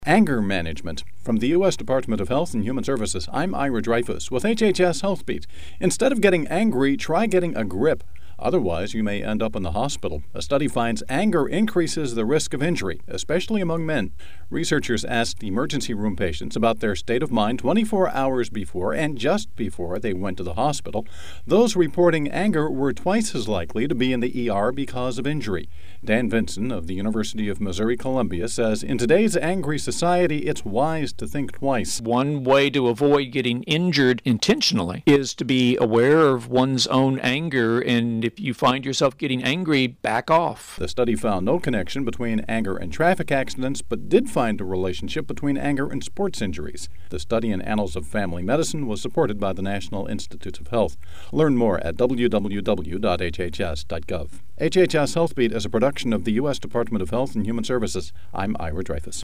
Anger management. From the U.S. Department of Health and Human Services, I'm Ira Dreyfus with HHS Health Beat. Instead of getting angry, try getting a grip. Otherwise, you may end up in the hospital. A study finds anger increases the risk of injury, especially among men. Researchers asked emergency room patients about their state of mind 24 hours before and just before they went to the hospital. Those reporting anger were twice as likely to be in the ER because of injury. Dan Vinson of the University of Missouri-Columbia says in today's angry society, it's wise to think twice. One way to avoid getting injured intentionally is to be aware of one's own anger, and if you find yourself getting angry, back off. The study found no connection between anger and traffic accidents, but did find a relationship between anger and sports injuries. The study in Annals of Family Medicine was supported by the National Institutes of Health. Learn more at www.hhs.gov. HHS Health Beat is a production of the U.S. Department of Health and Human Services. I'm Ira Dreyfus.